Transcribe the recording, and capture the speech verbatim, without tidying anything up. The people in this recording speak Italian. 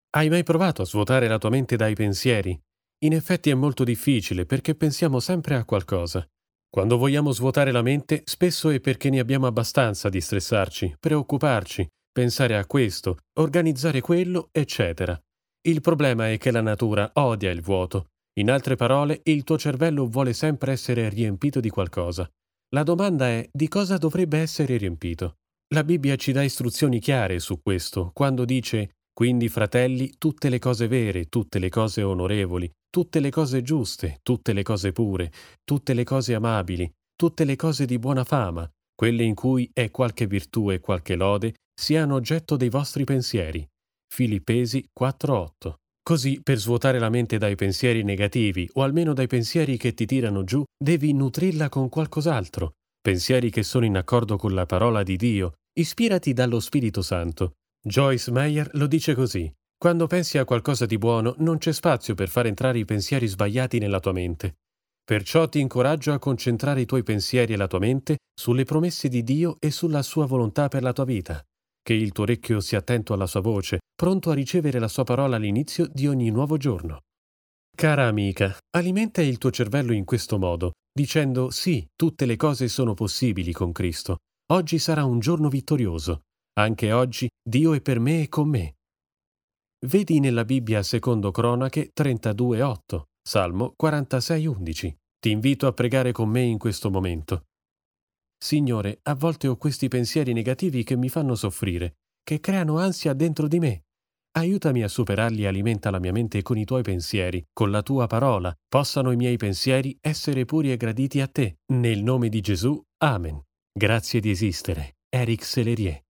Hai mai provato a svuotare la tua mente dai pensieri? In effetti è molto difficile perché pensiamo sempre a qualcosa. Quando vogliamo svuotare la mente, spesso è perché ne abbiamo abbastanza di stressarci, preoccuparci, pensare a questo, organizzare quello, eccetera. Il problema è che la natura odia il vuoto. In altre parole, il tuo cervello vuole sempre essere riempito di qualcosa. La domanda è: di cosa dovrebbe essere riempito? La Bibbia ci dà istruzioni chiare su questo, quando dice: quindi, fratelli, tutte le cose vere, tutte le cose onorevoli, tutte le cose giuste, tutte le cose pure, tutte le cose amabili, tutte le cose di buona fama, quelle in cui è qualche virtù e qualche lode, siano oggetto dei vostri pensieri. Filippesi quattro otto. Così, per svuotare la mente dai pensieri negativi, o almeno dai pensieri che ti tirano giù, devi nutrirla con qualcos'altro. Pensieri che sono in accordo con la parola di Dio. Ispirati dallo Spirito Santo. Joyce Meyer lo dice così: quando pensi a qualcosa di buono non c'è spazio per far entrare i pensieri sbagliati nella tua mente. Perciò ti incoraggio a concentrare i tuoi pensieri e la tua mente sulle promesse di Dio e sulla sua volontà per la tua vita. Che il tuo orecchio sia attento alla sua voce, pronto a ricevere la sua parola all'inizio di ogni nuovo giorno. Cara amica, alimenta il tuo cervello in questo modo, dicendo: sì, tutte le cose sono possibili con Cristo. Oggi sarà un giorno vittorioso. Anche oggi Dio è per me e con me. Vedi nella Bibbia secondo Cronache trentadue otto, Salmo quarantasei undici. Ti invito a pregare con me in questo momento. Signore, a volte ho questi pensieri negativi che mi fanno soffrire, che creano ansia dentro di me. Aiutami a superarli e alimenta la mia mente con i tuoi pensieri, con la tua parola. Possano i miei pensieri essere puri e graditi a te. Nel nome di Gesù, Amen. Grazie di esistere. Eric Sellerie.